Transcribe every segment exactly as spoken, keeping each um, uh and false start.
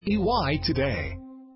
E Y today.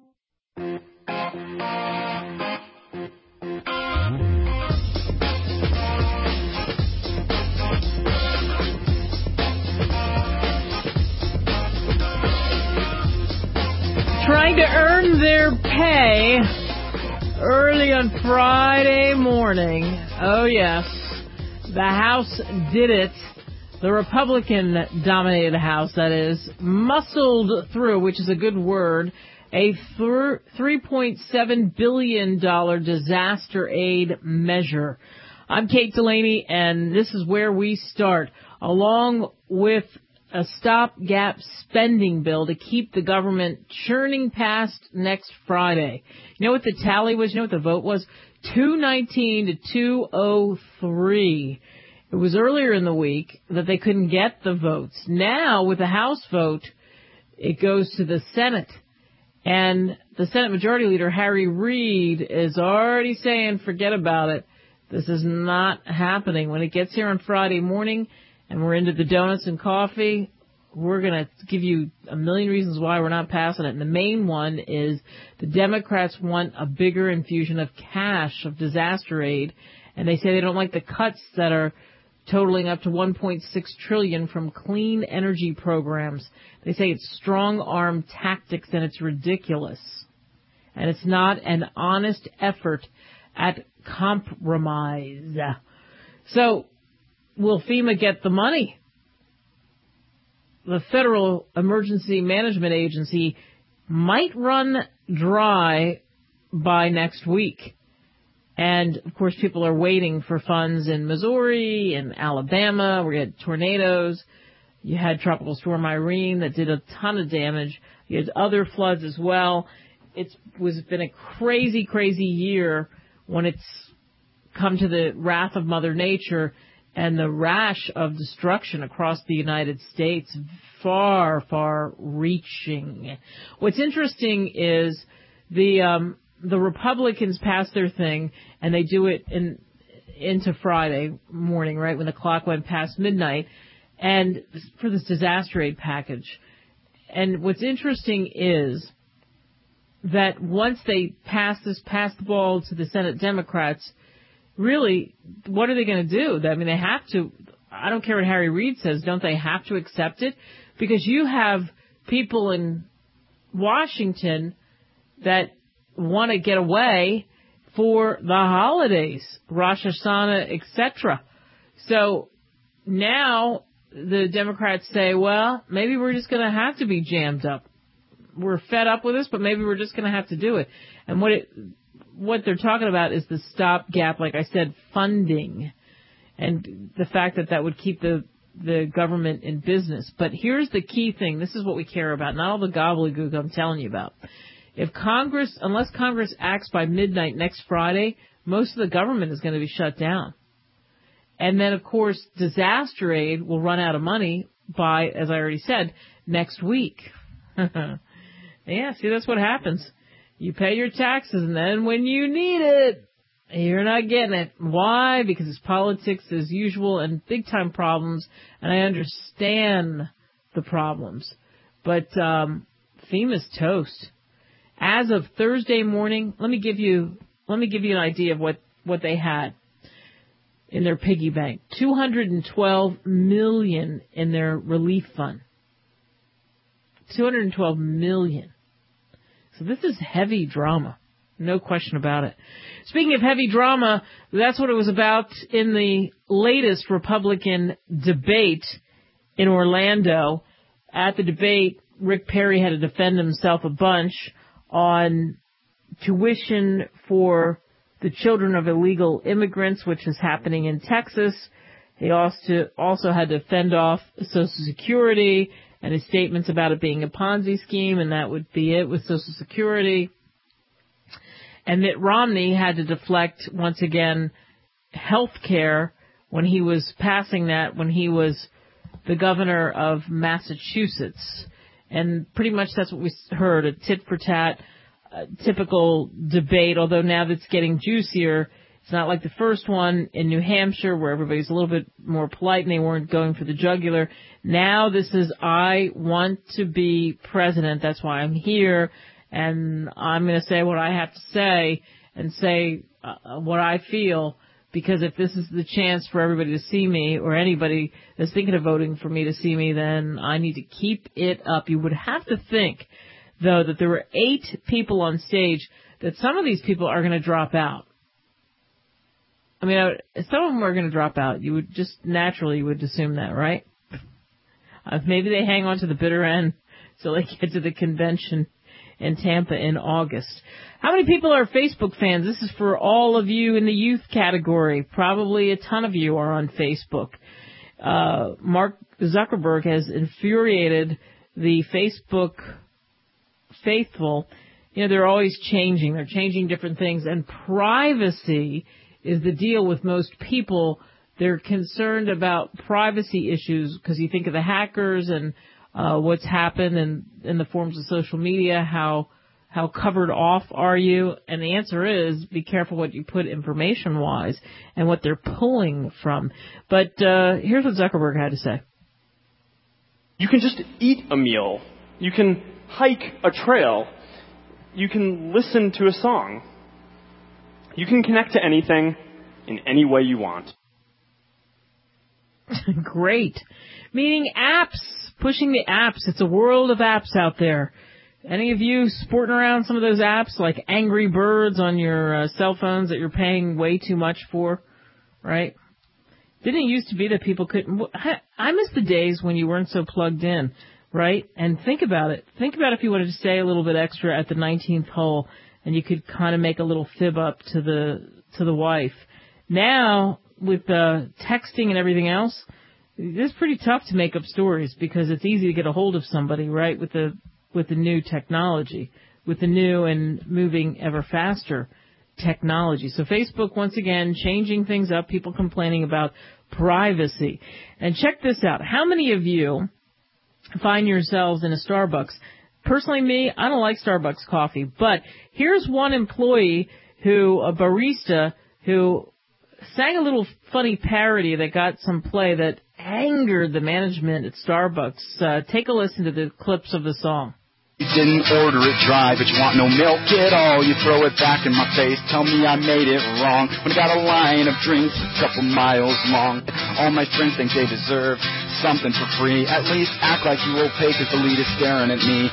Trying to earn their pay early on Friday morning. Oh, yes. The House did it. The Republican-dominated House, that is, muscled through, which is a good word, a three point seven billion dollars disaster aid measure. I'm Kate Delaney, and this is where we start, along with a stopgap spending bill to keep the government churning past next Friday. You know what the tally was? You know what the vote was? two nineteen to two oh three. It was earlier in the week that they couldn't get the votes. Now, with the House vote, it goes to the Senate. And the Senate Majority Leader, Harry Reid, is already saying, forget about it. This is not happening. When it gets here on Friday morning and we're into the donuts and coffee, we're going to give you a million reasons why we're not passing it. And the main one is the Democrats want a bigger infusion of cash, of disaster aid. And they say they don't like the cuts that are totaling up to one point six trillion dollars from clean energy programs. They say it's strong-arm tactics and it's ridiculous. And it's not an honest effort at compromise. So, will FEMA get the money? The Federal Emergency Management Agency might run dry by next week. And, of course, people are waiting for funds in Missouri and Alabama. We had tornadoes. You had Tropical Storm Irene that did a ton of damage. You had other floods as well. It's was been a crazy, crazy year when it's come to the wrath of Mother Nature and the rash of destruction across the United States, far, far reaching. What's interesting is the um, the Republicans pass their thing, and they do it in into Friday morning, right, when the clock went past midnight, and for this disaster aid package. And what's interesting is that once they pass this, pass the ball to the Senate Democrats, really, what are they going to do? I mean, they have to, I don't care what Harry Reid says, don't they have to accept it? Because you have people in Washington that want to get away for the holidays, Rosh Hashanah, et cetera. So now the Democrats say, well, maybe we're just going to have to be jammed up. We're fed up with this, but maybe we're just going to have to do it. And what it, what they're talking about is the stopgap, like I said, funding, and the fact that that would keep the the government in business. But here's the key thing. This is what we care about, not all the gobbledygook I'm telling you about. If Congress, unless Congress acts by midnight next Friday, most of the government is going to be shut down. And then, of course, disaster aid will run out of money by, as I already said, next week. Yeah, see, that's what happens. You pay your taxes, and then when you need it, you're not getting it. Why? Because it's politics as usual and big-time problems, and I understand the problems. But um, FEMA's toast. As of Thursday morning, let me give you let me give you an idea of what, what they had in their piggy bank. two hundred twelve million dollars in their relief fund. two hundred twelve million dollars. So this is heavy drama. No question about it. Speaking of heavy drama, that's what it was about in the latest Republican debate in Orlando. At the debate, Rick Perry had to defend himself a bunch on tuition for the children of illegal immigrants, which is happening in Texas. He also, also had to fend off Social Security and his statements about it being a Ponzi scheme, and that would be it with Social Security. And Mitt Romney had to deflect, once again, health care when he was passing that, when he was the governor of Massachusetts. And pretty much that's what we heard, a tit-for-tat, uh, typical debate, although now that's getting juicier It's not like the first one in New Hampshire where everybody's a little bit more polite and they weren't going for the jugular. Now this is, I want to be president. That's why I'm here. And I'm going to say what I have to say and say uh, what I feel. Because if this is the chance for everybody to see me, or anybody that's thinking of voting for me to see me, then I need to keep it up. You would have to think, though, that there were eight people on stage, that some of these people are going to drop out. I mean, some of them are going to drop out. You would just naturally you would assume that, right? Uh, maybe they hang on to the bitter end till they get to the convention in Tampa in August. How many people are Facebook fans? This is for all of you in the youth category. Probably a ton of you are on Facebook. Uh, Mark Zuckerberg has infuriated the Facebook faithful. You know, they're always changing. They're changing different things. And privacy is the deal with most people. They're concerned about privacy issues because you think of the hackers and uh, what's happened in, in the forms of social media, how how covered off are you? And the answer is be careful what you put information-wise and what they're pulling from. But uh, here's what Zuckerberg had to say. You can just eat a meal. You can hike a trail. You can listen to a song. You can connect to anything in any way you want. Great. Meaning apps, pushing the apps. It's a world of apps out there. Any of you sporting around some of those apps like Angry Birds on your uh, cell phones that you're paying way too much for, right? Didn't it used to be that people couldn't... I miss the days when you weren't so plugged in, right? And think about it. Think about if you wanted to stay a little bit extra at the nineteenth hole and you could kind of make a little fib up to the to the wife. Now, with uh, texting and everything else, it's pretty tough to make up stories because it's easy to get a hold of somebody, right, with the with the new technology, with the new and moving ever faster technology. So Facebook, once again, changing things up, people complaining about privacy. And check this out. How many of you find yourselves in a Starbucks? Personally, me, I don't like Starbucks coffee. But here's one employee who, a barista, who sang a little funny parody that got some play that angered the management at Starbucks. Uh, take a listen to the clips of the song. You didn't order it dry, but you want no milk at all. You throw it back in my face, tell me I made it wrong. When I got a line of drinks a couple miles long, all my friends think they deserve something for free. At least act like you will pay because the lead is staring at me.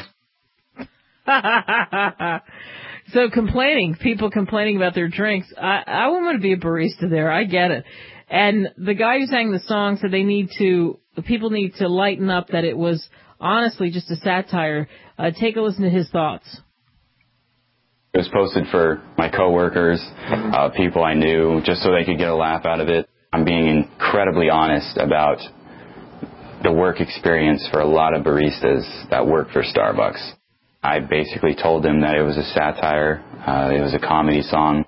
So complaining, people complaining about their drinks. I, I want to be a barista there. I get it. And the guy who sang the song said they need to, people need to lighten up, that it was honestly just a satire. Uh, take a listen to his thoughts. It was posted for my coworkers, uh, people I knew, just so they could get a laugh out of it. I'm being incredibly honest about the work experience for a lot of baristas that work for Starbucks. I basically told them that it was a satire, uh, it was a comedy song.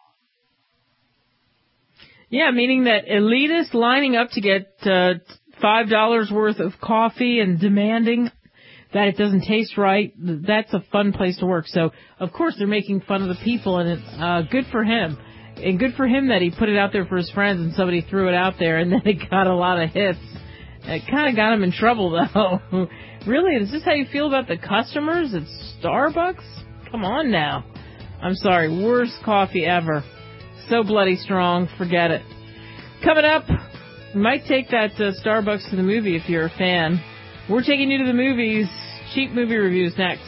Yeah, meaning that elitists lining up to get uh, five dollars worth of coffee and demanding that it doesn't taste right, that's a fun place to work. So, of course, they're making fun of the people, and it's uh, good for him. And good for him that he put it out there for his friends and somebody threw it out there, and then it got a lot of hits. It kind of got him in trouble, though. Really? Is this how you feel about the customers at Starbucks? Come on now. I'm sorry. Worst coffee ever. So bloody strong. Forget it. Coming up, you might take that uh, Starbucks to the movie if you're a fan. We're taking you to the movies. Cheap movie reviews next.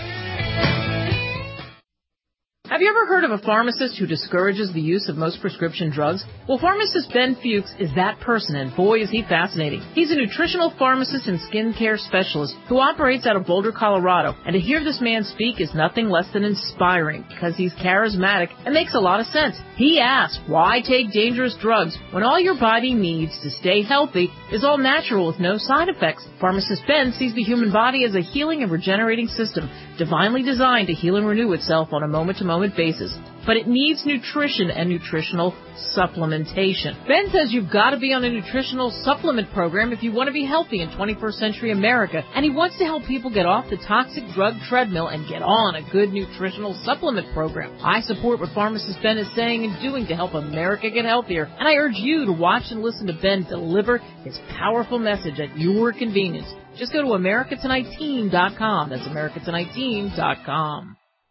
Have you ever heard of a pharmacist who discourages the use of most prescription drugs? Well, pharmacist Ben Fuchs is that person, and boy, is he fascinating. He's a nutritional pharmacist and skincare specialist who operates out of Boulder, Colorado. And to hear this man speak is nothing less than inspiring because he's charismatic and makes a lot of sense. He asks, why take dangerous drugs when all your body needs to stay healthy is all natural with no side effects? Pharmacist Ben sees the human body as a healing and regenerating system, divinely designed to heal and renew itself on a moment-to-moment supplement basis, but it needs nutrition and nutritional supplementation. Ben says you've got to be on a nutritional supplement program if you want to be healthy in twenty-first century America, and he wants to help people get off the toxic drug treadmill and get on a good nutritional supplement program. I support what pharmacist Ben is saying and doing to help America get healthier, and I urge you to watch and listen to Ben deliver his powerful message at your convenience. Just go to America Tonight Team dot com. That's America Tonight Team dot com.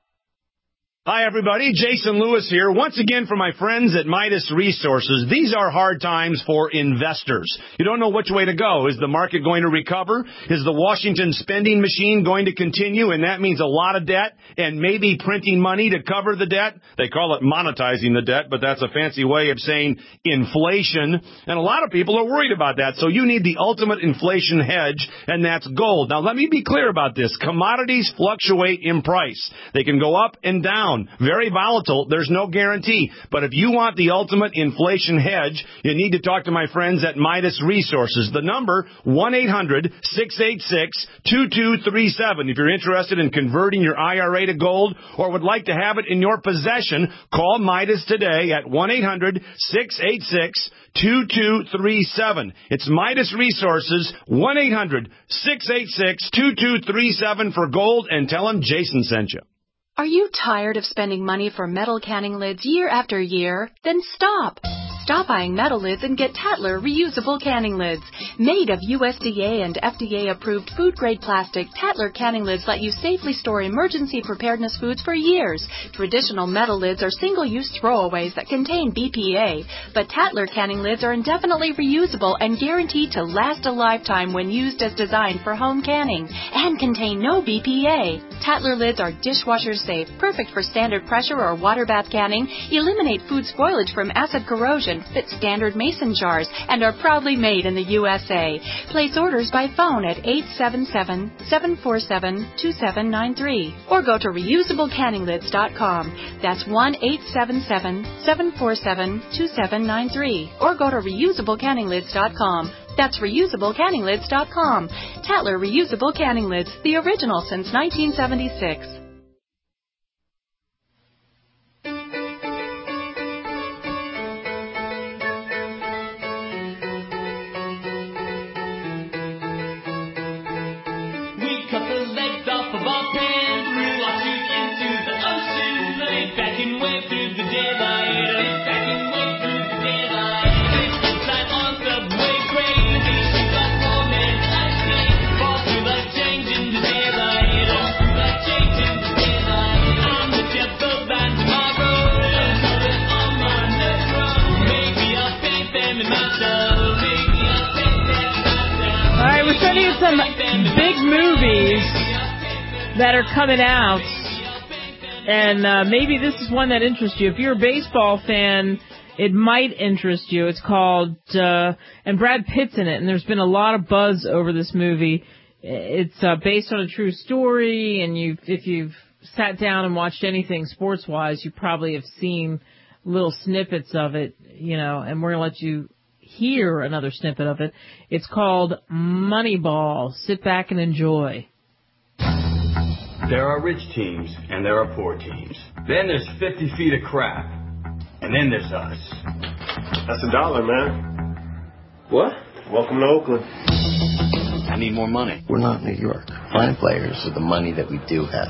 Hi, everybody. Jason Lewis here. Once again for my friends at Midas Resources. These are hard times for investors. You don't know which way to go. Is the market going to recover? Is the Washington spending machine going to continue? And that means a lot of debt and maybe printing money to cover the debt. They call it monetizing the debt, but that's a fancy way of saying inflation. And a lot of people are worried about that. So you need the ultimate inflation hedge, and that's gold. Now, let me be clear about this. Commodities fluctuate in price. They can go up and down. Very volatile. There's no guarantee. But if you want the ultimate inflation hedge, you need to talk to my friends at Midas Resources. The number, one eight hundred six eight six two two three seven. If you're interested in converting your I R A to gold or would like to have it in your possession, call Midas today at one eight hundred six eight six two two three seven. It's Midas Resources, one eight hundred six eight six two two three seven for gold, and tell them Jason sent you. Are you tired of spending money for metal canning lids year after year? Then stop. Stop buying metal lids and get Tatler reusable canning lids. Made of U S D A and F D A-approved food-grade plastic, Tatler canning lids let you safely store emergency preparedness foods for years. Traditional metal lids are single-use throwaways that contain B P A, but Tatler canning lids are indefinitely reusable and guaranteed to last a lifetime when used as designed for home canning and contain no B P A. Tatler lids are dishwasher safe, perfect for standard pressure or water bath canning, eliminate food spoilage from acid corrosion, fit standard mason jars, and are proudly made in the U S A. Place orders by phone at eight seven seven, seven four seven, two seven nine three or go to reusable canning lids dot com. That's one eight seven seven, seven four seven, two seven nine three or go to reusable canning lids dot com. That's reusable canning lids dot com. Tatler Reusable Canning Lids, the original since nineteen seventy-six. Some big movies that are coming out, and uh, maybe this is one that interests you. If you're a baseball fan, it might interest you. It's called, uh, and Brad Pitt's in it, and there's been a lot of buzz over this movie. It's uh, based on a true story, and you, if you've sat down and watched anything sports-wise, you probably have seen little snippets of it, you know, and we're going to let you hear another snippet of it. It's called Moneyball. Sit back and enjoy. There are rich teams and there are poor teams. Then there's fifty feet of crap. And then there's us. That's a dollar, man. What? Welcome to Oakland. I need more money. We're not New York. Find players with the money that we do have.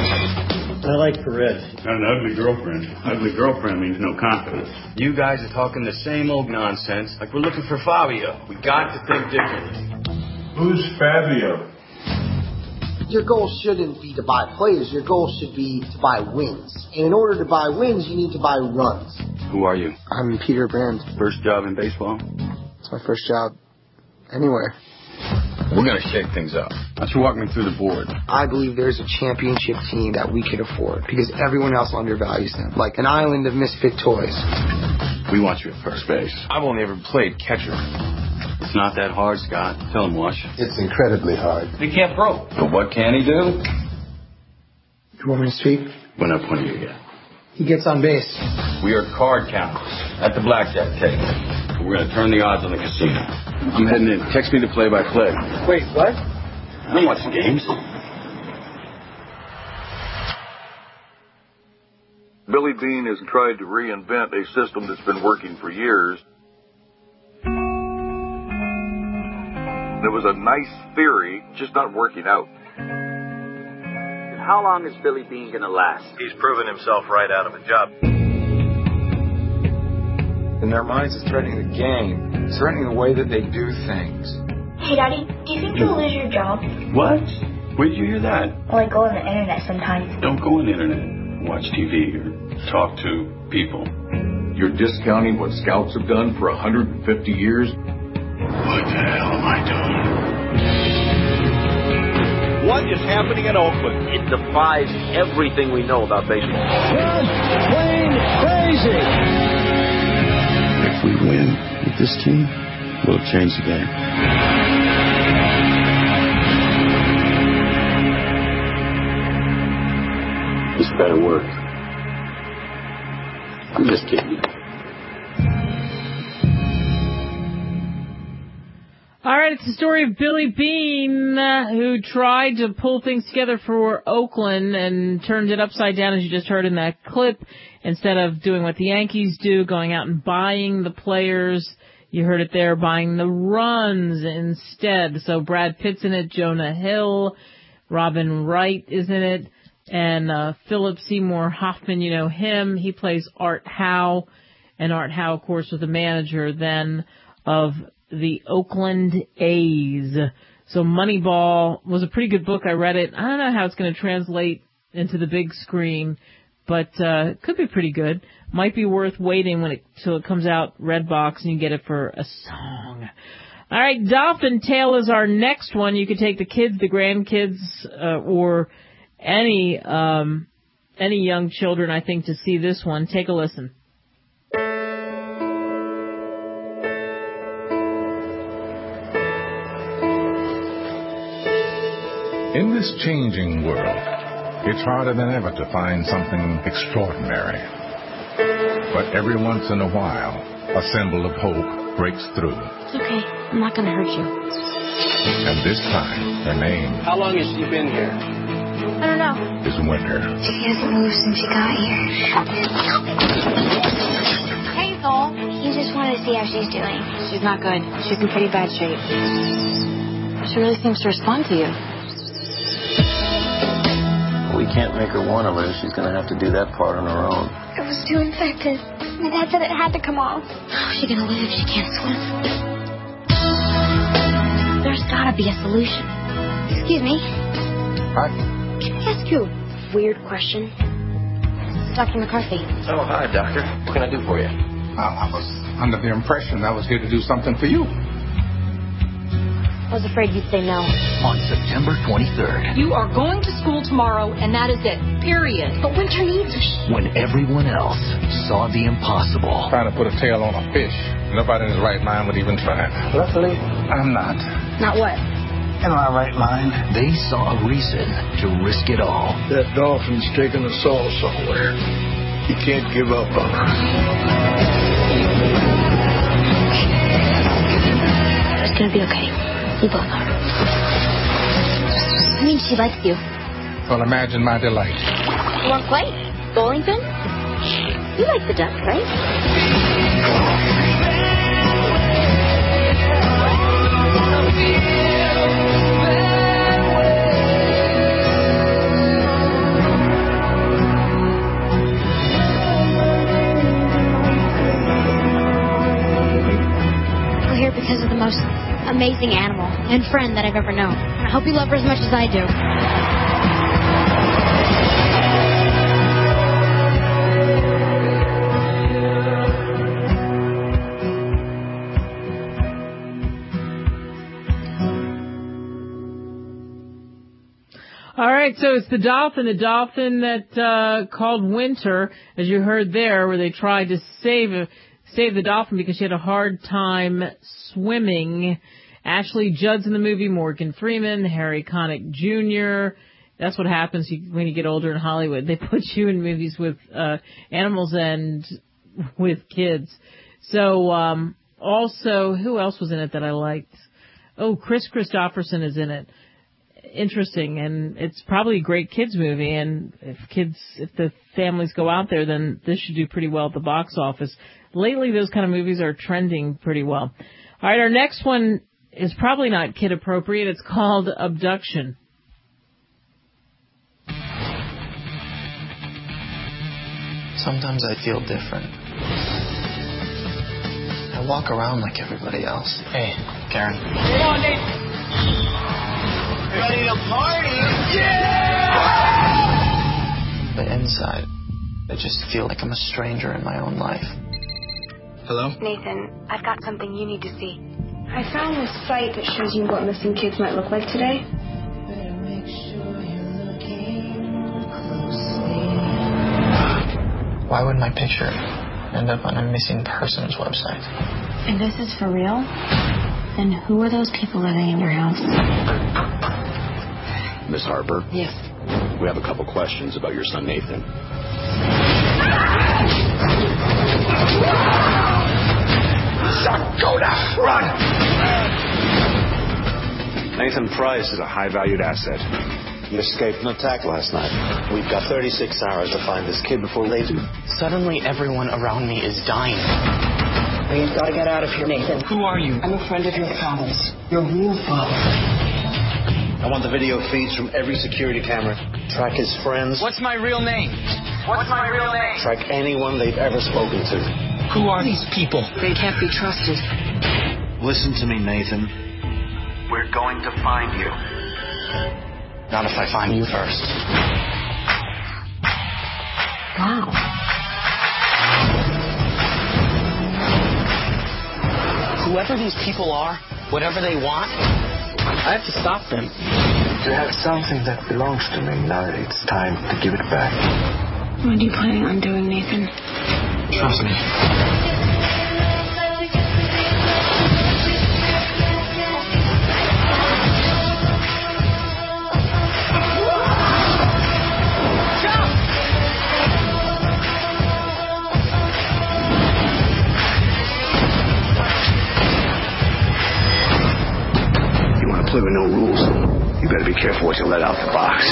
I like Perez. Got an ugly girlfriend. Ugly girlfriend means no confidence. You guys are talking the same old nonsense like we're looking for Fabio. We got to think differently. Who's Fabio? Your goal shouldn't be to buy players. Your goal should be to buy wins. And in order to buy wins, you need to buy runs. Who are you? I'm Peter Brand. First job in baseball? It's my first job anywhere. We're going to shake things up. Why don't you walk me through the board? I believe there's a championship team that we can afford because everyone else undervalues them, like an island of misfit toys. We want you at first base. I've only ever played catcher. It's not that hard, Scott. Tell him, Wash. It's incredibly hard. He can't throw. But what can he do? You want me to speak? When up when you get. He gets on base. We are card counters at the blackjack table. We're going to turn the odds on the casino. I'm heading in. Text me the play-by-play. Wait, what? I don't watch the games. Billy Beane has tried to reinvent a system that's been working for years. It was a nice theory, just not working out. How long is Billy Beane going to last? He's proven himself right out of a job. In their minds, it's threatening the game. It's threatening the way that they do things. Hey, Daddy, do you think you'll lose your job? What? Where did you hear that? Well, I go on the internet sometimes. Don't go on the internet. Watch T V or talk to people. You're discounting what scouts have done for one hundred fifty years? What the hell am I doing? What is happening in Oakland? It defies everything we know about baseball. Just plain crazy. If we win with this team, we'll change the game. This better work. I'm just kidding. All right, it's the story of Billy Beane, uh, who tried to pull things together for Oakland and turned it upside down, as you just heard in that clip. Instead of doing what the Yankees do, going out and buying the players, you heard it there, buying the runs instead. So Brad Pitt's in it, Jonah Hill, Robin Wright is in it, and uh, Philip Seymour Hoffman, you know him. He plays Art Howe, and Art Howe, of course, was the manager then of the Oakland A's. So Moneyball was a pretty good book. I read it. I don't know how it's going to translate into the big screen, but uh, it could be pretty good. Might be worth waiting when it till it comes out Redbox and you get it for a song. All right, Dolphin Tale is our next one. You could take the kids, the grandkids, uh, or any um, any young children, I think, to see this one. Take a listen. In this changing world, it's harder than ever to find something extraordinary. But every once in a while, a symbol of hope breaks through. It's okay. I'm not going to hurt you. And this time, her name... How long has she been here? I don't know. ...is Winter. She hasn't moved since she got here. Hazel! You just wanted to see how she's doing. She's not good. She's in pretty bad shape. She really seems to respond to you. We can't make her one of us. She's going to have to do that part on her own. It was too infected. My dad said it had to come off. How's she going to live if she can't swim? There's got to be a solution. Excuse me. Hi. Can I ask you a weird question? Doctor McCarthy. Oh, hi, Doctor. What can I do for you? Well, I was under the impression I was here to do something for you. I was afraid you'd say no. On September twenty-third. You are going to school tomorrow, and that is it. Period. But Winter needs her. When everyone else saw the impossible. Trying to put a tail on a fish. Nobody in his right mind would even try. Luckily, I'm not. Not what? In my right mind. They saw a reason to risk it all. That dolphin's taking us all somewhere. You can't give up on her. It's gonna be okay. You both are. I mean, she likes you. Well, imagine my delight. You want to play? Bowling pin? You like the duck, right? We're here because of the most amazing animal and friend that I've ever known. And I hope you love her as much as I do. All right, so it's the dolphin, the dolphin that uh, called Winter, as you heard there, where they tried to save save the dolphin because she had a hard time swimming. Ashley Judd's in the movie, Morgan Freeman, Harry Connick Junior That's what happens when you get older in Hollywood. They put you in movies with uh, animals and with kids. So um, also, who else was in it that I liked? Oh, Chris Christopherson is in it. interesting, and it's probably a great kids movie. And if kids, if the families go out there, then this should do pretty well at the box office. Lately, those kind of movies are trending pretty well. All right, our next one is probably not kid appropriate. It's called Abduction. Sometimes I feel different. I walk around like everybody else. Hey, Karen. Come on, Nate. Ready to party? Yeah! But inside, I just feel like I'm a stranger in my own life. Hello? Nathan, I've got something you need to see. I found this site that shows you what missing kids might look like today. Why would my picture end up on a missing persons website? And this is for real? Then who are those people living in your house? Miss Harper? Yes. We have a couple questions about your son, Nathan. Sargoda, run! Nathan Price is a high-valued asset. You escaped an attack last night. We've got thirty-six hours to find this kid before they do. Suddenly, everyone around me is dying. We've got to get out of here, Nathan. Who are you? I'm a friend of your father's. Your real father. I want the video feeds from every security camera. Track his friends. What's my real name? What's my real name? Track anyone they've ever spoken to. Who are these people? They can't be trusted. Listen to me, Nathan. We're going to find you. Not if I find you first. Wow. Whoever these people are, whatever they want, I have to stop them. You have something that belongs to me. Now it's time to give it back. What are you planning on doing, Nathan? Trust me. Play with no rules. You better be careful what you let out the box.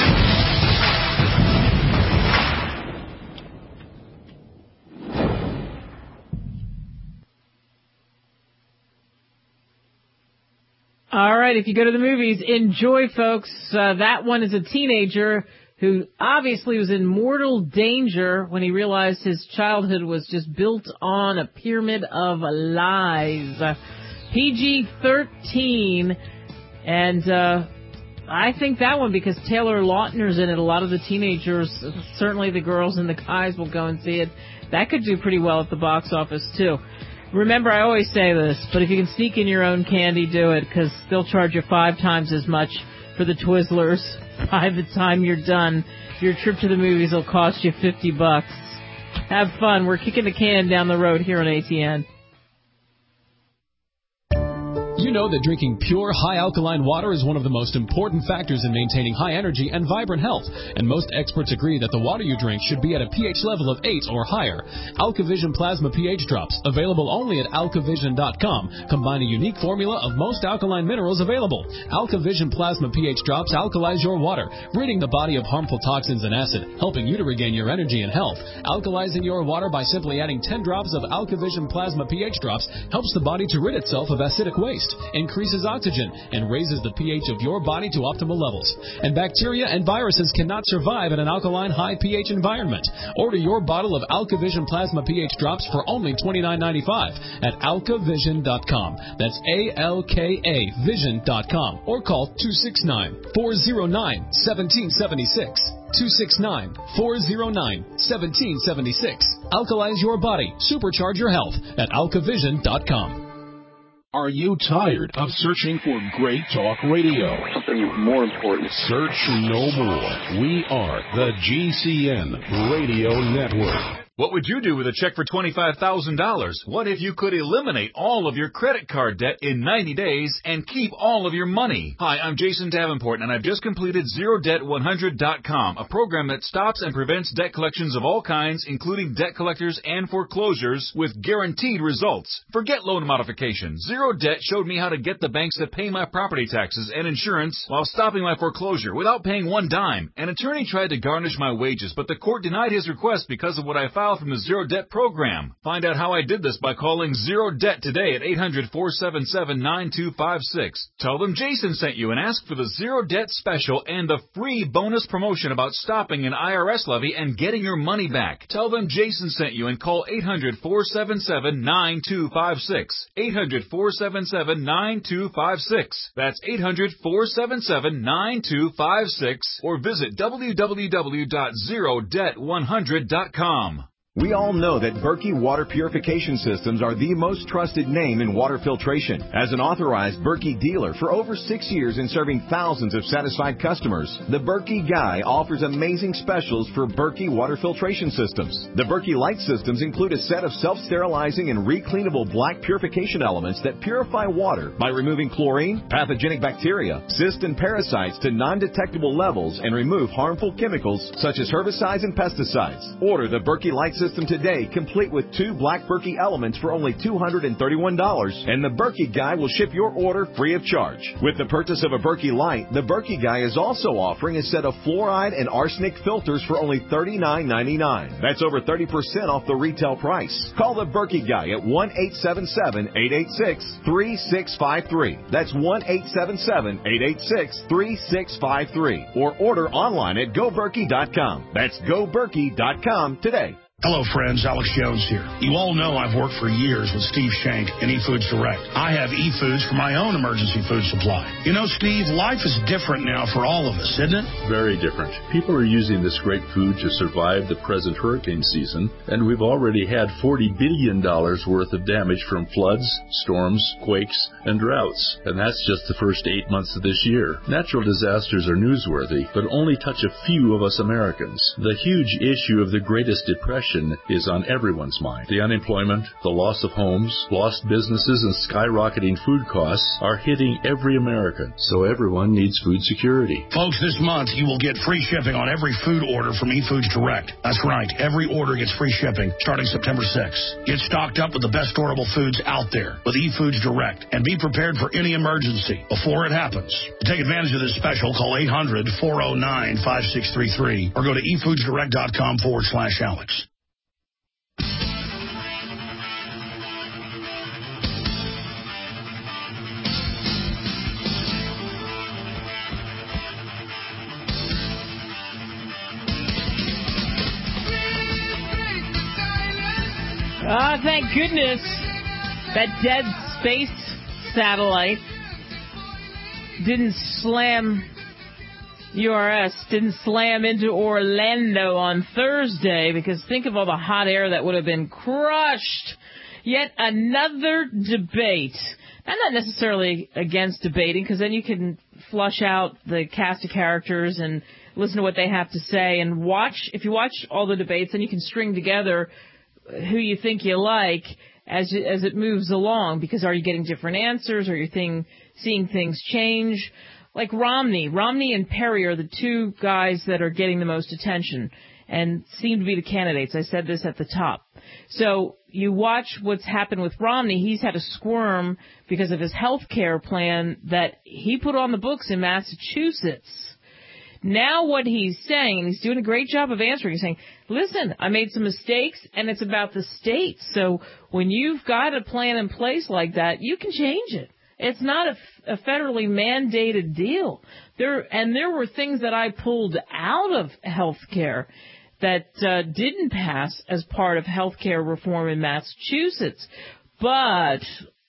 All right, if you go to the movies, enjoy, folks. Uh, that one is a teenager who obviously was in mortal danger when he realized his childhood was just built on a pyramid of lies. Uh, P G thirteen. And uh, I think that one, because Taylor Lautner's in it, a lot of the teenagers, certainly the girls and the guys will go and see it. That could do pretty well at the box office, too. Remember, I always say this, but if you can sneak in your own candy, do it, because they'll charge you five times as much for the Twizzlers by the time you're done. Your trip to the movies will cost you fifty bucks. Have fun. We're kicking the can down the road here on A T N. You know that drinking pure, high-alkaline water is one of the most important factors in maintaining high energy and vibrant health, and most experts agree that the water you drink should be at a pH level of eight or higher. AlkaVision Plasma pH Drops, available only at alkavision dot com, combine a unique formula of most alkaline minerals available. AlkaVision Plasma pH Drops alkalize your water, ridding the body of harmful toxins and acid, helping you to regain your energy and health. Alkalizing your water by simply adding ten drops of AlkaVision Plasma pH Drops helps the body to rid itself of acidic waste, increases oxygen, and raises the pH of your body to optimal levels. And bacteria and viruses cannot survive in an alkaline high pH environment. Order your bottle of AlkaVision Plasma pH Drops for only twenty-nine ninety-five at alkavision dot com. That's A L K A vision dot com. Or call two six nine, four zero nine, one seven seven six. two six nine, four zero nine, one seven seven six. Alkalize your body. Supercharge your health at alkavision dot com. Are you tired of searching for great talk radio? Something more important. Search no more. We are the G C N Radio Network. What would you do with a check for twenty-five thousand dollars? What if you could eliminate all of your credit card debt in ninety days and keep all of your money? Hi, I'm Jason Davenport, and I've just completed zero debt one hundred dot com, a program that stops and prevents debt collections of all kinds, including debt collectors and foreclosures, with guaranteed results. Forget loan modification. Zero Debt showed me how to get the banks to pay my property taxes and insurance while stopping my foreclosure without paying one dime. An attorney tried to garnish my wages, but the court denied his request because of what I filed from the Zero Debt program. Find out how I did this by calling Zero Debt today at eight hundred, four seven seven, nine two five six. Tell them Jason sent you and ask for the Zero Debt special and the free bonus promotion about stopping an I R S levy and getting your money back. Tell them Jason sent you and call eight hundred, four seven seven, nine two five six. eight hundred, four seven seven, nine two five six. That's eight hundred, four seven seven, nine two five six or visit w w w dot zero debt one hundred dot com. We all know that Berkey Water Purification Systems are the most trusted name in water filtration. As an authorized Berkey dealer for over six years and serving thousands of satisfied customers, the Berkey Guy offers amazing specials for Berkey Water Filtration Systems. The Berkey Light Systems include a set of self-sterilizing and recleanable black purification elements that purify water by removing chlorine, pathogenic bacteria, cysts, and parasites to non-detectable levels and remove harmful chemicals such as herbicides and pesticides. Order the Berkey Light System today, complete with two black Berkey elements for only two hundred thirty-one dollars, and the Berkey Guy will ship your order free of charge. With the purchase of a Berkey Light, the Berkey Guy is also offering a set of fluoride and arsenic filters for only thirty-nine ninety-nine. That's over thirty percent off the retail price. Call the Berkey Guy at one eight seven seven, eight eight six, three six five three. That's one eight seven seven, eight eight six, three six five three. Or order online at go berkey dot com. That's go berkey dot com today. Hello, friends. Alex Jones here. You all know I've worked for years with Steve Shank and eFoods Direct. I have eFoods for my own emergency food supply. You know, Steve, life is different now for all of us, isn't it? Very different. People are using this great food to survive the present hurricane season, and we've already had forty billion dollars worth of damage from floods, storms, quakes, and droughts. And that's just the first eight months of this year. Natural disasters are newsworthy, but only touch a few of us Americans. The huge issue of the Greatest Depression is on everyone's mind. The unemployment, the loss of homes, lost businesses, and skyrocketing food costs are hitting every American. So everyone needs food security. Folks, this month you will get free shipping on every food order from eFoods Direct. That's right. Every order gets free shipping starting September sixth. Get stocked up with the best storable foods out there with eFoods Direct and be prepared for any emergency before it happens. To take advantage of this special, call eight hundred, four oh nine, five six three three or go to efoodsdirect.com forward slash Alex. Ah, thank goodness that dead space satellite didn't slam U R S, didn't slam into Orlando on Thursday, because think of all the hot air that would have been crushed. Yet another debate. I'm not necessarily against debating, because then you can flush out the cast of characters and listen to what they have to say and watch. If you watch all the debates, then you can string together who you think you like as as it moves along, because are you getting different answers? Are you thing, seeing things change? Like Romney. Romney and Perry are the two guys that are getting the most attention and seem to be the candidates. I said this at the top. So you watch what's happened with Romney. He's had a squirm because of his health care plan that he put on the books in Massachusetts. Now what he's saying, and he's doing a great job of answering, he's saying, listen, I made some mistakes, and it's about the states. So when you've got a plan in place like that, you can change it. It's not a, a federally mandated deal. There and there were things that I pulled out of health care that uh, didn't pass as part of health care reform in Massachusetts. But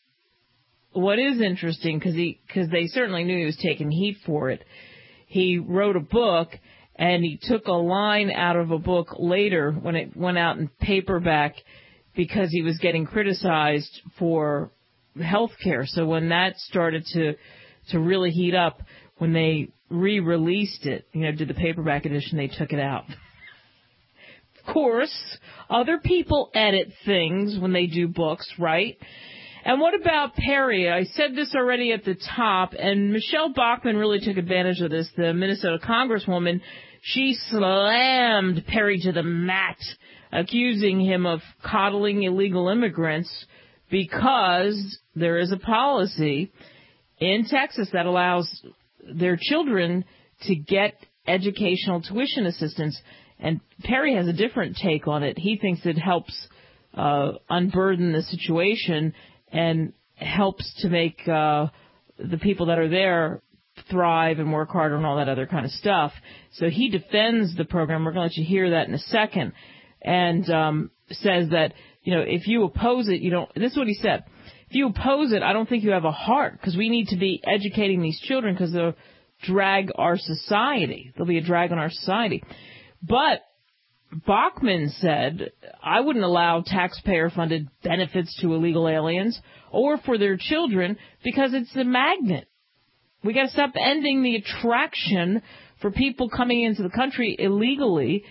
what is interesting, because he because they certainly knew he was taking heat for it, he wrote a book, and he took a line out of a book later when it went out in paperback because he was getting criticized for health care. So when that started to to really heat up, when they re-released it, you know, did the paperback edition, they took it out. Of course, Other people edit things when they do books, right? And what about Perry? I said this already at the top, and Michelle Bachmann really took advantage of this, the Minnesota congresswoman. She slammed Perry to the mat, accusing him of coddling illegal immigrants because there is a policy in Texas that allows their children to get educational tuition assistance. And Perry has a different take on it. He thinks it helps uh, unburden the situation and helps to make uh, the people that are there thrive and work harder and all that other kind of stuff. So he defends the program. We're going to let you hear that in a second. And um, says that, you know, if you oppose it, you don't. This is what he said. If you oppose it, I don't think you have a heart, because we need to be educating these children because they'll drag our society. They'll be a drag on our society. But Bachmann said, I wouldn't allow taxpayer-funded benefits to illegal aliens or for their children because it's a magnet. We got to stop ending the attraction for people coming into the country illegally,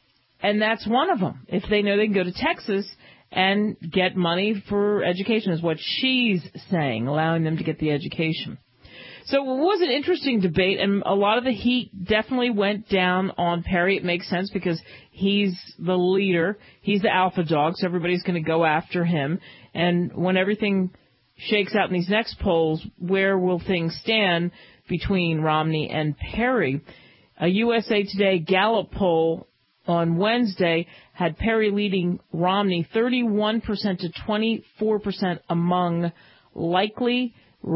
and that's one of them. If they know they can go to Texas and get money for education is what she's saying, allowing them to get the education. So it was an interesting debate, and a lot of the heat definitely went down on Perry. It makes sense because he's the leader. He's the alpha dog, so everybody's going to go after him. And when everything shakes out in these next polls, where will things stand between Romney and Perry? A U S A Today Gallup poll on Wednesday had Perry leading Romney thirty-one percent to twenty-four percent among likely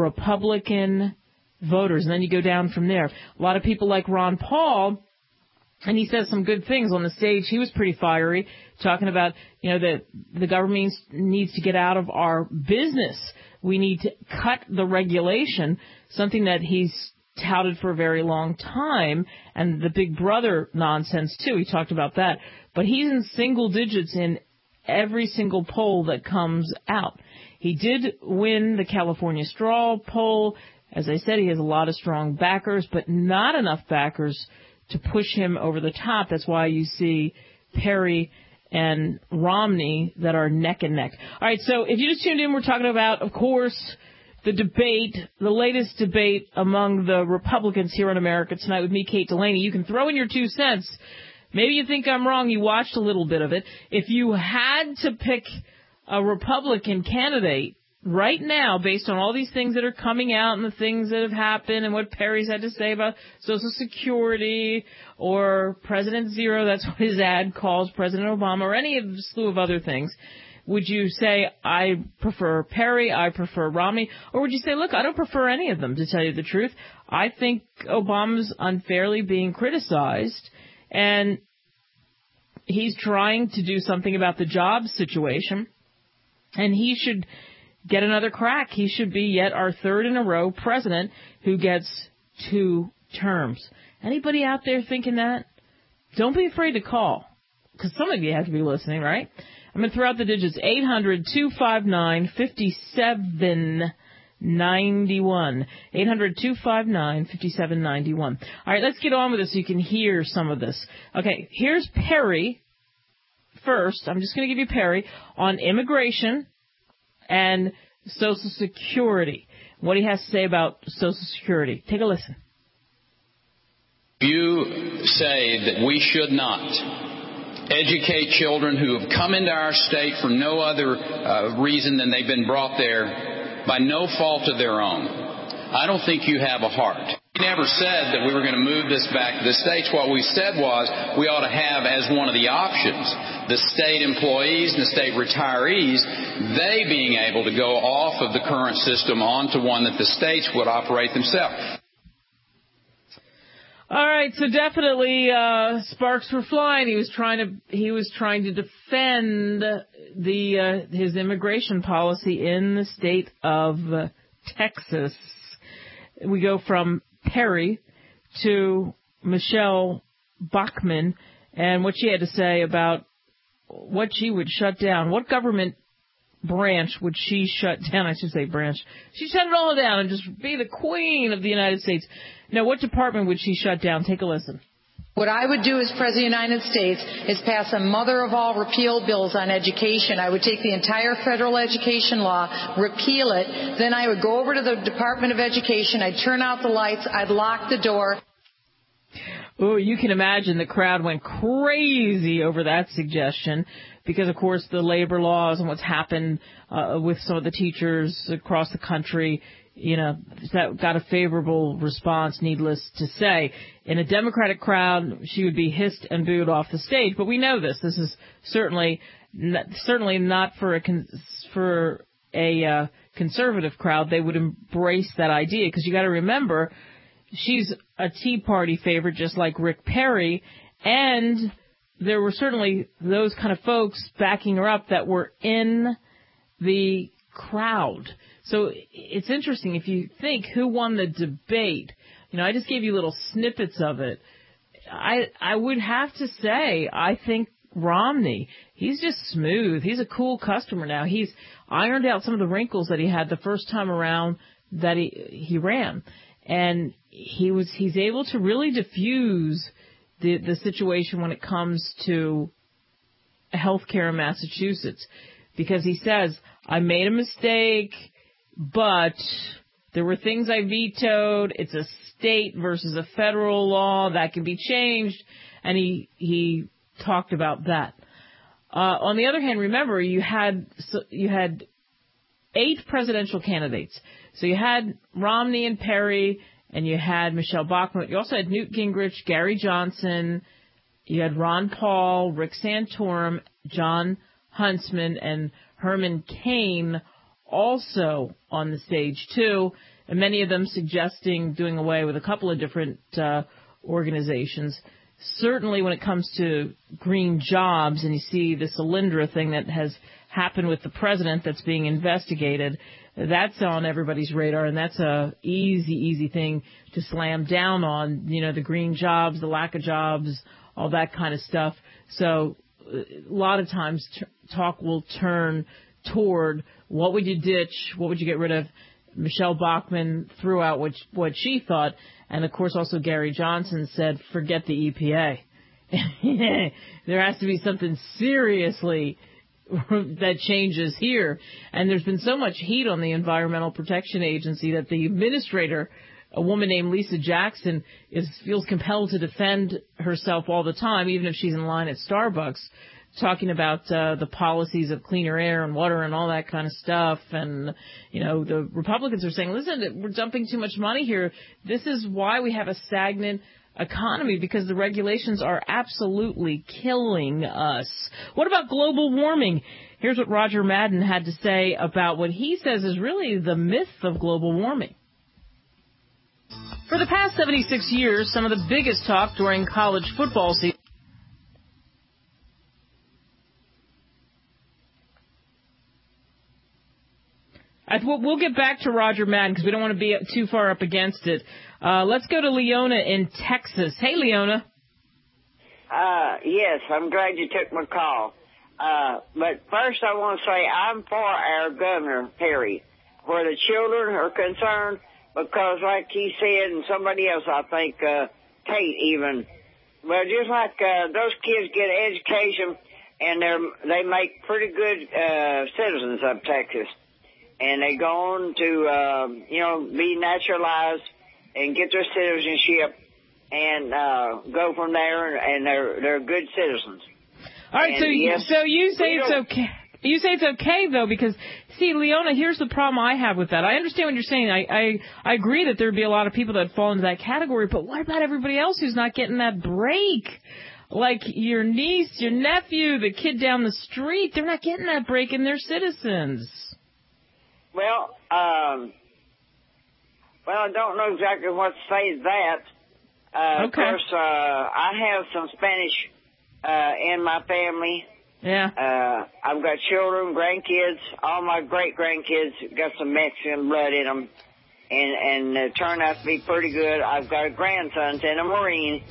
Republican voters. And then you go down from there. A lot of people like Ron Paul, and he says some good things on the stage. He was pretty fiery, talking about, you know, that the government needs to get out of our business. We need to cut the regulation, something that he's touted for a very long time, and the Big Brother nonsense, too. He talked about that. But he's in single digits in every single poll that comes out. He did win the California Straw poll. As I said, he has a lot of strong backers, but not enough backers to push him over the top. That's why you see Perry and Romney that are neck and neck. All right, so if you just tuned in, we're talking about, of course, the debate, the latest debate among the Republicans here in America tonight with me, Kate Delaney. You can throw in your two cents. Maybe you think I'm wrong. You watched a little bit of it. If you had to pick a Republican candidate right now, based on all these things that are coming out and the things that have happened and what Perry's had to say about Social Security or President Zero, that's what his ad calls President Obama, or any of the slew of other things, would you say, I prefer Perry, I prefer Romney? Or would you say, look, I don't prefer any of them, to tell you the truth. I think Obama's unfairly being criticized, and he's trying to do something about the job situation, and he should get another crack. He should be yet our third in a row president who gets two terms. Anybody out there thinking that? Don't be afraid to call, because some of you have to be listening, right? I'm going to throw out the digits, eight hundred, two five nine, five seven nine one. eight hundred, two five nine, five seven nine one. All right, let's get on with this so you can hear some of this. Okay, here's Perry first. I'm just going to give you Perry on immigration and Social Security. What he has to say about Social Security. Take a listen. You say that we should not educate children who have come into our state for no other uh, reason than they've been brought there by no fault of their own. I don't think you have a heart. We never said that we were going to move this back to the states. What we said was we ought to have as one of the options the state employees and the state retirees, they being able to go off of the current system onto one that the states would operate themselves. All right, so definitely uh, sparks were flying. He was trying to he was trying to defend the uh, his immigration policy in the state of uh, Texas. We go from Perry to Michelle Bachmann and what she had to say about what she would shut down. What government branch would she shut down? I should say branch. She'd shut it all down and just be the queen of the United States. Now, what department would she shut down? Take a listen. What I would do as President of the United States is pass a mother of all repeal bills on education. I would take the entire federal education law, repeal it, then I would go over to the Department of Education, I'd turn out the lights, I'd lock the door. Oh, you can imagine the crowd went crazy over that suggestion because, of course, the labor laws and what's happened uh, with some of the teachers across the country, you know, that got a favorable response, needless to say. In a Democratic crowd, she would be hissed and booed off the stage. But we know this. This is certainly not, certainly not for a con- for a uh, conservative crowd. They would embrace that idea because you got to remember, she's a Tea Party favorite, just like Rick Perry, and there were certainly those kind of folks backing her up that were in the crowd. So it's interesting if you think who won the debate. You know, I just gave you little snippets of it. I I would have to say I think Romney. He's just smooth. He's a cool customer now. He's ironed out some of the wrinkles that he had the first time around that he he ran. And he was he's able to really diffuse the the situation when it comes to health care in Massachusetts, because he says, I made a mistake, but there were things I vetoed. It's a state versus a federal law that can be changed. And he he talked about that. Uh, on the other hand, remember, you had you had eight presidential candidates. So you had Romney and Perry, and you had Michelle Bachmann. You also had Newt Gingrich, Gary Johnson. You had Ron Paul, Rick Santorum, John Huntsman, and Herman Cain also on the stage, too, and many of them suggesting doing away with a couple of different uh, organizations. Certainly when it comes to green jobs, and you see the Solyndra thing that has happened with the president that's being investigated, that's on everybody's radar, and that's a easy, easy thing to slam down on, you know, the green jobs, the lack of jobs, all that kind of stuff. So a lot of times t- talk will turn toward what would you ditch, what would you get rid of. Michelle Bachmann threw out what, what she thought, and, of course, also Gary Johnson said, forget the E P A. There has to be something seriously that changes here. And there's been so much heat on the Environmental Protection Agency that the administrator, a woman named Lisa Jackson, is feels compelled to defend herself all the time, even if she's in line at Starbucks, talking about uh, the policies of cleaner air and water and all that kind of stuff. And, you know, the Republicans are saying, listen, we're dumping too much money here. This is why we have a stagnant economy, because the regulations are absolutely killing us. What about global warming? Here's what Roger Madden had to say about what he says is really the myth of global warming. For the past seventy-six years, some of the biggest talk during college football season. I, we'll get back to Roger Madden because we don't want to be too far up against it. Uh, let's go to Leona in Texas. Hey, Leona. Uh, yes, I'm glad you took my call. Uh, but first I want to say I'm for our governor, Perry, where the children are concerned, because like he said, and somebody else, I think, uh, Tate even, well, just like uh, those kids get education and they're, they make pretty good uh, citizens of Texas. And they go on to, um, you know, be naturalized and get their citizenship and uh, go from there, and they're they're good citizens. All right, and so you, yes, so you say it's okay. You say it's okay though, because see, Leona, here's the problem I have with that. I understand what you're saying. I I, I agree that there'd be a lot of people that fall into that category, but what about everybody else who's not getting that break? Like your niece, your nephew, the kid down the street, they're not getting that break, and they're citizens. Well, um, well, I don't know exactly what to say to that. Uh, okay. Of course, uh, I have some Spanish uh, in my family. Yeah. Uh, I've got children, grandkids. All my great-grandkids got some Mexican blood in them, and, and uh, turned out to be pretty good. I've got a grandson in a Marine,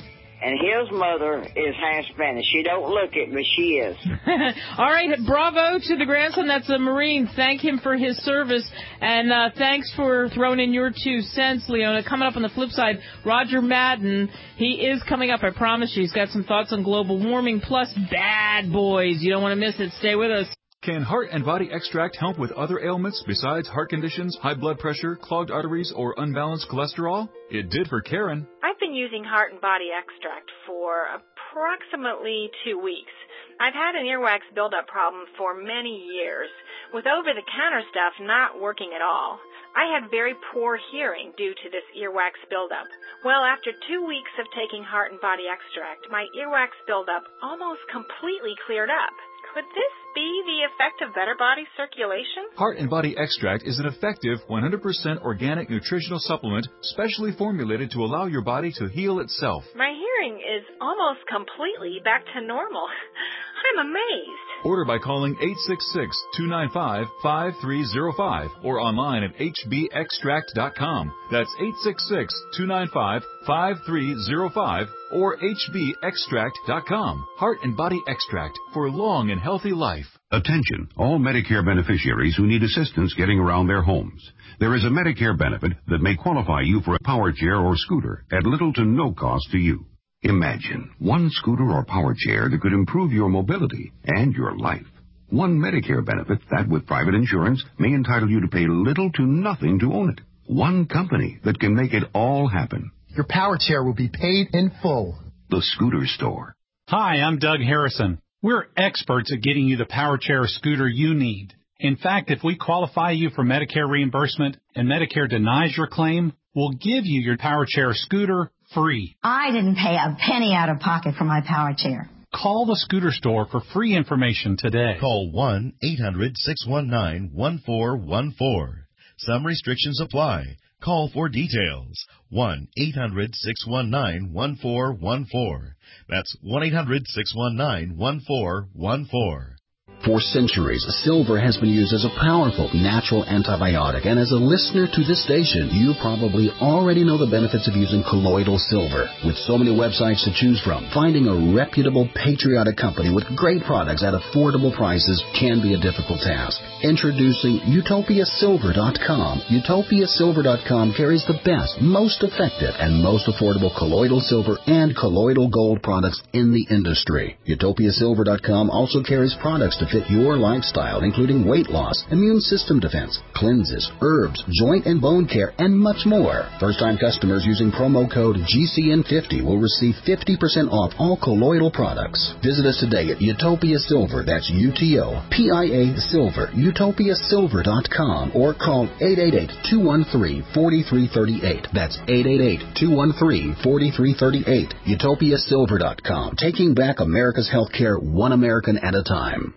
and his mother is half Spanish. She don't look it, but she is. All right, bravo to the grandson. That's a Marine. Thank him for his service, and uh, thanks for throwing in your two cents, Leona. Coming up on the flip side, Roger Madden. He is coming up, I promise you. He's got some thoughts on global warming, plus Bad Boys. You don't want to miss it. Stay with us. Can Heart and Body Extract help with other ailments besides heart conditions, high blood pressure, clogged arteries, or unbalanced cholesterol? It did for Karen. I've been using Heart and Body Extract for approximately two weeks. I've had an earwax buildup problem for many years, with over-the-counter stuff not working at all. I had very poor hearing due to this earwax buildup. Well, after two weeks of taking Heart and Body Extract, my earwax buildup almost completely cleared up. Could this be the effect of better body circulation? Heart and Body Extract is an effective one hundred percent organic nutritional supplement specially formulated to allow your body to heal itself. My hearing is almost completely back to normal. I'm amazed. Order by calling eight six six, two nine five, five three zero five or online at h b extract dot com. That's eight six six, two nine five, five three zero five or h b extract dot com. Heart and Body Extract for long and healthy life. Attention, all Medicare beneficiaries who need assistance getting around their homes. There is a Medicare benefit that may qualify you for a power chair or scooter at little to no cost to you. Imagine one scooter or power chair that could improve your mobility and your life. One Medicare benefit that, with private insurance, may entitle you to pay little to nothing to own it. One company that can make it all happen. Your power chair will be paid in full. The Scooter Store. Hi, I'm Doug Harrison. We're experts at getting you the power chair or scooter you need. In fact, if we qualify you for Medicare reimbursement and Medicare denies your claim, we'll give you your power chair or scooter free. I didn't pay a penny out of pocket for my power chair. Call the Scooter Store for free information today. Call one eight hundred, six one nine, one four one four. Some restrictions apply. Call for details. one eight hundred, six one nine, one four one four. That's one eight hundred, six one nine, one four one four. For centuries, silver has been used as a powerful natural antibiotic, and as a listener to this station, you probably already know the benefits of using colloidal silver. With so many websites to choose from, finding a reputable, patriotic company with great products at affordable prices can be a difficult task. Introducing Utopia Silver dot com. Utopia Silver dot com carries the best, most effective, and most affordable colloidal silver and colloidal gold products in the industry. Utopia Silver dot com also carries products to fit your lifestyle, including weight loss, immune system defense, cleanses, herbs, joint and bone care, and much more. First-time customers using promo code G C N fifty will receive fifty percent off all colloidal products. Visit us today at Utopia Silver, that's U T O P I A Silver, Utopia Silver dot com, or call eight eight eight, two one three, four three three eight. That's eight eight eight, two one three, four three three eight. Utopia Silver dot com, taking back America's healthcare one American at a time.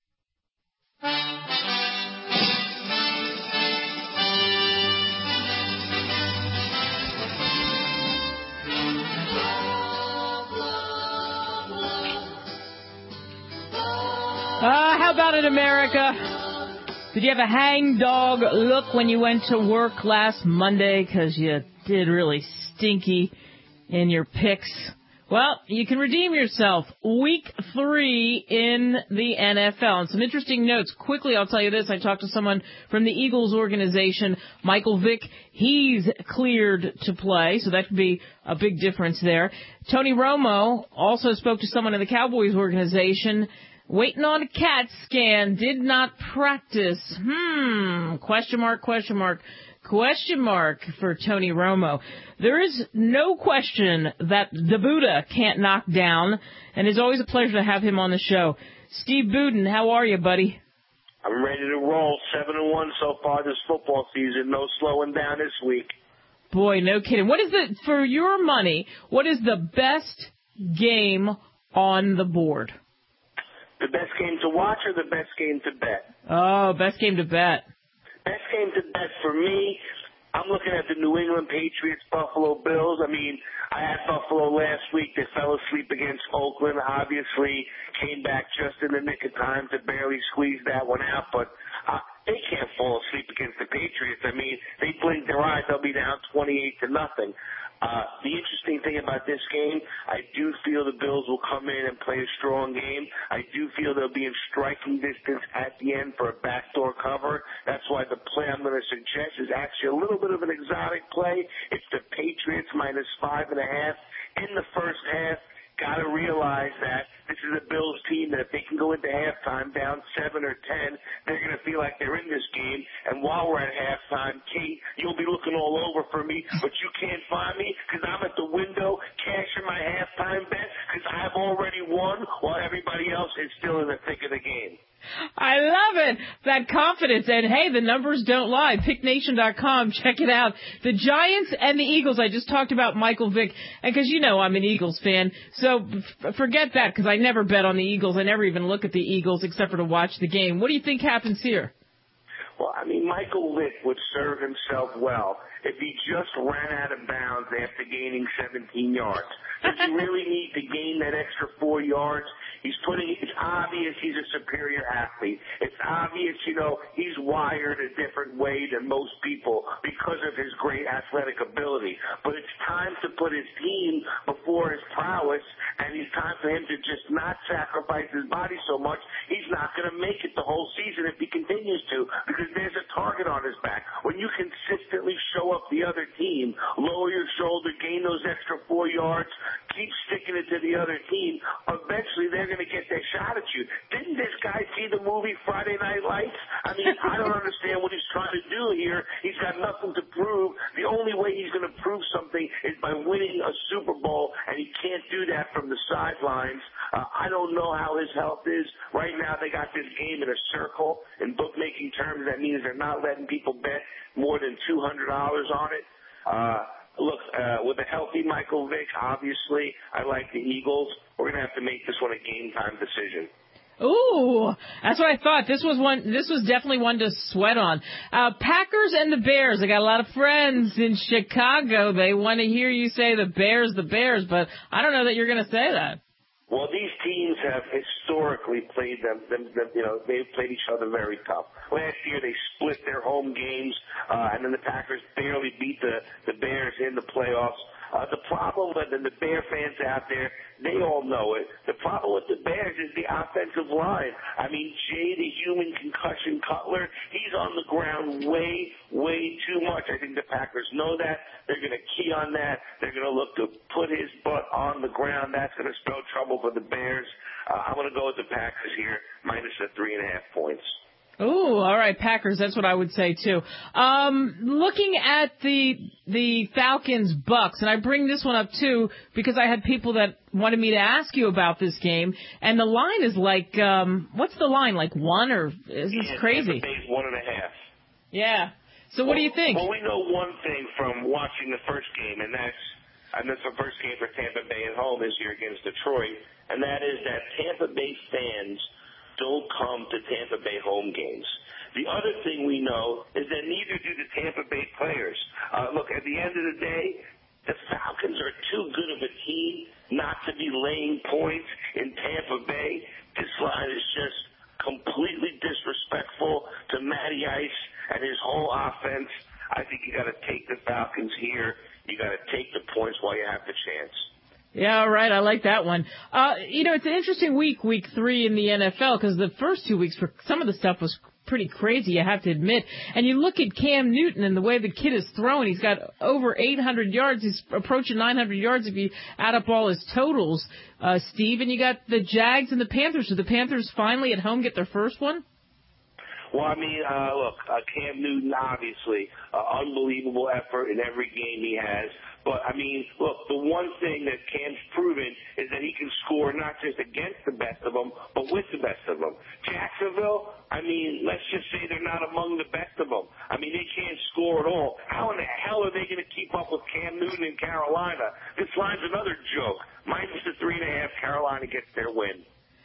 Uh, how about it, America? Did you have a hangdog look when you went to work last Monday because you did really stinky in your picks? Well, you can redeem yourself. Week three in the N F L. And some interesting notes. Quickly, I'll tell you this. I talked to someone from the Eagles organization, Michael Vick. He's cleared to play, so that could be a big difference there. Tony Romo also spoke to someone in the Cowboys organization, waiting on a CAT scan, did not practice. Hmm, question mark, question mark. Question mark for Tony Romo. There is no question that the Buddha can't knock down, and it's always a pleasure to have him on the show. Steve Budin, how are you, buddy? I'm ready to roll. Seven and one so far this football season. No slowing down this week. Boy, no kidding. What is the, for your money, what is the best game on the board? The best game to watch or the best game to bet? Oh, best game to bet. Best game to bet for me, I'm looking at the New England Patriots, Buffalo Bills. I mean, I had Buffalo last week. They fell asleep against Oakland, obviously. Came back just in the nick of time to barely squeeze that one out. But uh, they can't fall asleep against the Patriots. I mean, they blink their eyes, they'll be down twenty-eight to nothing. Uh, the interesting thing about this game, I do feel the Bills will come in and play a strong game. I do feel they'll be in striking distance at the end for a backdoor cover. That's why the play I'm going to suggest is actually a little bit of an exotic play. It's the Patriots minus five and a half in the first half. Got to realize that this is a Bills team that if they can go into halftime down seven or ten, they're going to feel like they're in this game. And while we're at halftime, Kate, you'll be looking all over for me, but you can't find me because I'm at the window cashing my halftime bet because I've already won while everybody else is still in the thick of the game. I love it. That confidence. And, hey, the numbers don't lie. Pick Nation dot com. Check it out. The Giants and the Eagles. I just talked about Michael Vick. And because you know I'm an Eagles fan. So f- forget that because I never bet on the Eagles. I never even look at the Eagles except for to watch the game. What do you think happens here? Well, I mean, Michael Vick would serve himself well if he just ran out of bounds after gaining seventeen yards. Does he really need to gain that extra four yards? He's putting, it's obvious he's a superior athlete. It's obvious, you know, he's wired a different way than most people because of his great athletic ability. But it's time to put his team before his prowess, and it's time for him to just not sacrifice his body so much. He's not going to make it the whole season if he continues to, because there's a target on his back. When you consistently show up the other team, lower your shoulder, gain those extra four yards, keep sticking it to the other team, eventually they're going to get their shot at you. Didn't this guy see the movie Friday Night Lights? I mean, I don't understand what he's trying to do here. He's got nothing to prove. The only way he's going to prove something is by winning a Super Bowl, and he can't do that from the sidelines. Uh, I don't know how his health is. Right now they got this game in a circle. In bookmaking terms, that means they're not letting people bet more than two hundred dollars on it. Uh, Look, uh, with a healthy Michael Vick, obviously, I like the Eagles. We're going to have to make this one a game-time decision. Ooh, that's what I thought. This was one. This was definitely one to sweat on. Uh, Packers and the Bears. I got a lot of friends in Chicago. They want to hear you say the Bears, the Bears, but I don't know that you're going to say that. Well, these teams have historically played them, them, them, you know, they've played each other very tough. Last year they split their home games, uh, and then the Packers barely beat the, the Bears in the playoffs. Uh, the problem with and the Bear fans out there, they all know it. The problem with the Bears is the offensive line. I mean, Jay, the human concussion Cutler, he's on the ground way, way too much. I think the Packers know that. They're going to key on that. They're going to look to put his butt on the ground. That's going to spell trouble for the Bears. Uh, I'm going to go with the Packers here, minus the three and a half points. Ooh, all right, Packers. That's what I would say too. Um, looking at the the Falcons Bucks, and I bring this one up too because I had people that wanted me to ask you about this game, and the line is like, um, what's the line? Like one or is this yeah, crazy? Tampa Bay's one and a half. Yeah. So what well, do you think? Well, we know one thing from watching the first game, and that's and that's the first game for Tampa Bay at home this year against Detroit, and that is that Tampa Bay fans don't come to Tampa Bay home games. The other thing we know is that neither do the Tampa Bay players. Uh, look, at the end of the day, the Falcons are too good of a team not to be laying points in Tampa Bay. This line is just completely disrespectful to Matty Ice and his whole offense. I think you got to take the Falcons here. You got to take the points while you have the chance. Yeah, all right. I like that one. Uh, you know, it's an interesting week, week three in the N F L, because the first two weeks, for some of the stuff was pretty crazy, you have to admit. And you look at Cam Newton and the way the kid is throwing. He's got over eight hundred yards. He's approaching nine hundred yards if you add up all his totals, uh, Steve. And you got the Jags and the Panthers. Did the Panthers finally at home get their first one? Well, I mean, uh, look, uh, Cam Newton, obviously, uh, unbelievable effort in every game he has. But, I mean, look, the one thing that Cam's proven is that he can score not just against the best of them, but with the best of them. Jacksonville, I mean, let's just say they're not among the best of them. I mean, they can't score at all. How in the hell are they going to keep up with Cam Newton in Carolina? This line's another joke. Minus the three and a half, Carolina gets their win.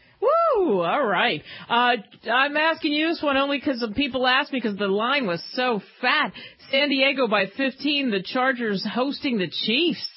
Woo! All right. Uh, I'm asking you this one only because people asked me because the line was so fat. San Diego by fifteen, the Chargers hosting the Chiefs.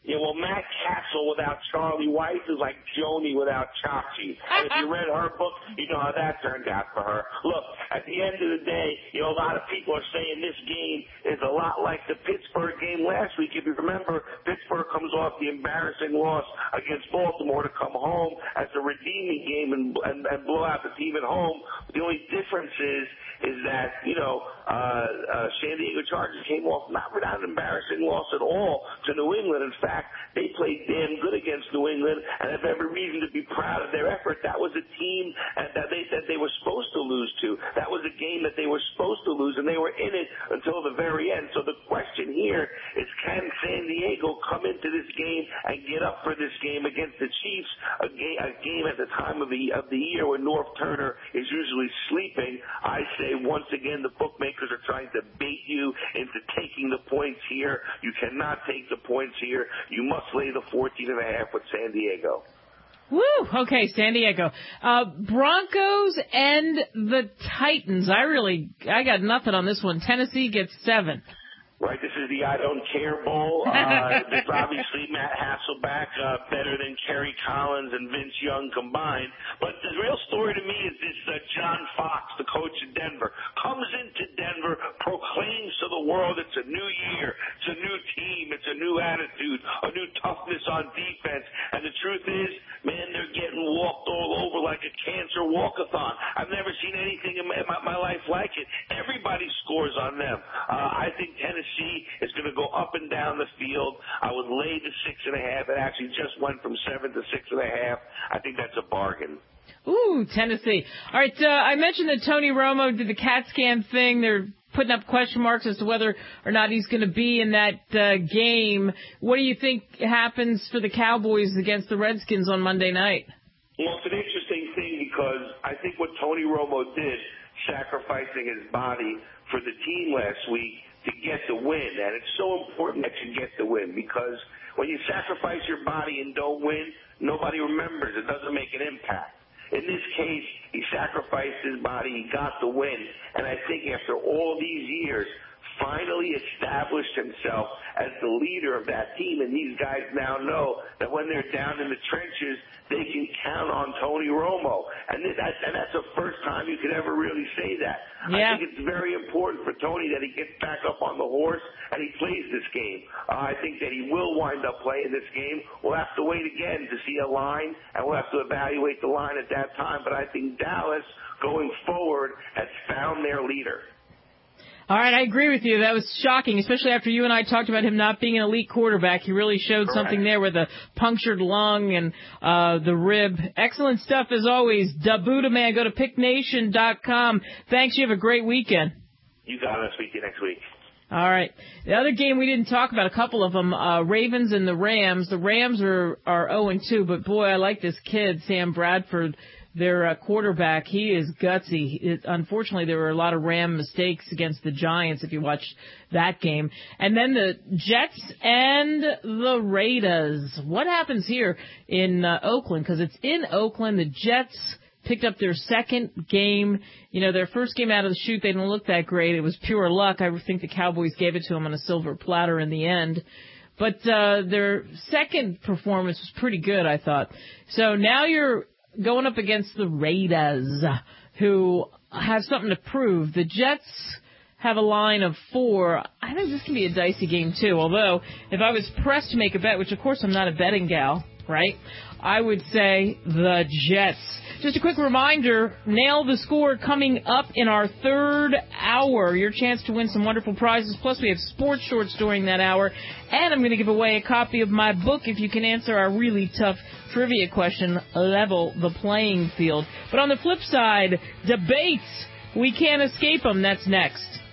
Yeah, well, Matt Castle without Charlie Weiss is like Joni without Chachi. And if you read her book, you know how that turned out for her. Look, at the end of the day, you know, a lot of people are saying this game is a lot like the Pittsburgh game last week. If you remember, Pittsburgh comes off the embarrassing loss against Baltimore to come home as a redeeming game and, and, and blow out the team at home. The only difference is, is that, you know, uh, uh, San Diego Chargers came off not without an embarrassing loss at all to New England. In fact, they played damn good against New England and have every reason to be proud of their effort. That was a team that they said they were supposed to lose to. That was a game that they were supposed to lose, and they were in it until the very end. So the question here is, can San Diego come into this game and get up for this game against the Chiefs, a game, a game at the time of the of the year when North Turner is usually sleeping? I say once again the bookmakers are trying to bait you into taking the points here. You cannot take the points here. You must lay the fourteen and a half with San Diego. Woo! Okay, San Diego. Uh, Broncos and the Titans. I really, I got nothing on this one. Tennessee gets seven. Right, this is the I Don't Care Bowl. Uh, there's obviously Matt Hasselbeck, uh, better than Kerry Collins and Vince Young combined. But the real story to me is this uh, John Fox, the coach of Denver, comes into Denver, proclaims to the world it's a new year, it's a new team, it's a new attitude, a new toughness on defense. And the truth is, man, they're getting walked all over like a cancer walkathon. I've never seen anything in my, my life like it. Everybody scores on them. Uh, I think Tennessee is going to go up and down the field. I would lay the six and a half. It actually just went from seven to six and a half. I think that's a bargain. Ooh, Tennessee. All right, uh, I mentioned that Tony Romo did the CAT scan thing. They're putting up question marks as to whether or not he's going to be in that uh, game. What do you think happens for the Cowboys against the Redskins on Monday night? Well, it's an interesting thing because I think what Tony Romo did, sacrificing his body for the team last week, to get the win, and it's so important that you get the win because when you sacrifice your body and don't win, nobody remembers. It doesn't make an impact. In this case, he sacrificed his body, he got the win, and I think after all these years, finally established himself as the leader of that team, and these guys now know that when they're down in the trenches, they can count on Tony Romo. And, this, and that's the first time you could ever really say that. Yeah. I think it's very important for Tony that he gets back up on the horse and he plays this game. Uh, I think that he will wind up playing this game. We'll have to wait again to see a line, and we'll have to evaluate the line at that time. But I think Dallas, going forward, has found their leader. All right, I agree with you. That was shocking, especially after you and I talked about him not being an elite quarterback. He really showed Correct. something there with a punctured lung and uh the rib. Excellent stuff as always. Da Buddha Man, go to pick nation dot com. Thanks. You have a great weekend. You got it. I'll speak to you next week. All right. The other game we didn't talk about, a couple of them, uh, Ravens and the Rams. The Rams are, are oh and two, but boy, I like this kid, Sam Bradford. Their uh, quarterback, he is gutsy. It, unfortunately, there were a lot of Ram mistakes against the Giants if you watched that game. And then the Jets and the Raiders. What happens here in uh, Oakland? Because it's in Oakland. The Jets picked up their second game. You know, their first game out of the chute, they didn't look that great. It was pure luck. I think the Cowboys gave it to them on a silver platter in the end. But uh, their second performance was pretty good, I thought. So now you're going up against the Raiders, who have something to prove. The Jets have a line of four. I think this can be a dicey game, too. Although, if I was pressed to make a bet, which, of course, I'm not a betting gal, right, I would say the Jets. Just a quick reminder, Nail the Score coming up in our third hour. Your chance to win some wonderful prizes. Plus, we have sports shorts during that hour. And I'm going to give away a copy of my book if you can answer our really tough trivia question, Level the Playing Field. But on the flip side, debates. We can't escape them. That's next.